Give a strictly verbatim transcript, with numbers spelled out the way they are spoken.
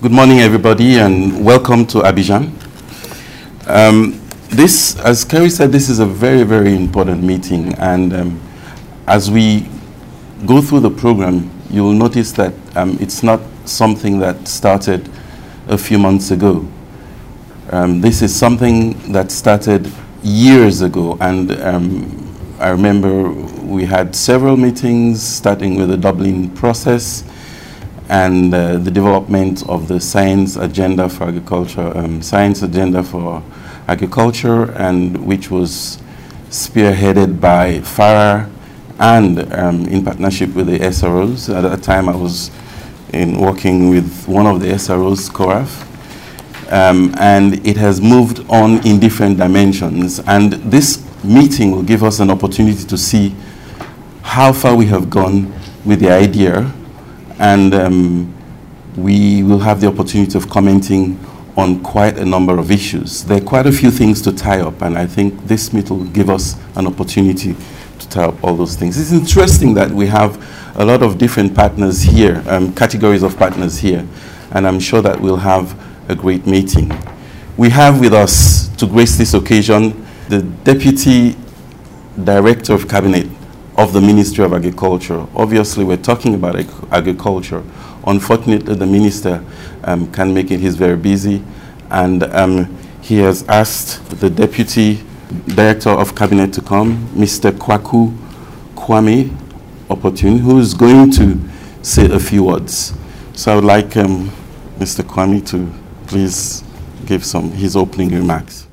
Good morning, everybody, and welcome to Abidjan. Um, this, as Kerry said, this is a very, very important meeting, and um, as we go through the program, you will notice that um, it's not something that started a few months ago. Um, this is something that started years ago, and um, I remember we had several meetings, starting with the Dublin process, and uh, the development of the science agenda for agriculture, um, science agenda for agriculture, and which was spearheaded by FARA and um, in partnership with the S R Os. At that time, I was in working with one of the S R Os, CORAF, um, and it has moved on in different dimensions. And this meeting will give us an opportunity to see how far we have gone with the idea. And um, we will have the opportunity of commenting on quite a number of issues. There are quite a few things to tie up, and I think this meeting will give us an opportunity to tie up all those things. It's interesting that we have a lot of different partners here, um, categories of partners here, and I'm sure that we'll have a great meeting. We have with us, to grace this occasion, the Deputy Director of Cabinet of the Ministry of Agriculture. Obviously, we're talking about ag agriculture. Unfortunately, the minister um, can't make it. He's very busy, and um, he has asked the Deputy Director of Cabinet to come, Mister Kwaku Kwame Opportune, who is going to say a few words. So I would like um, Mister Kwame to please give some his opening remarks.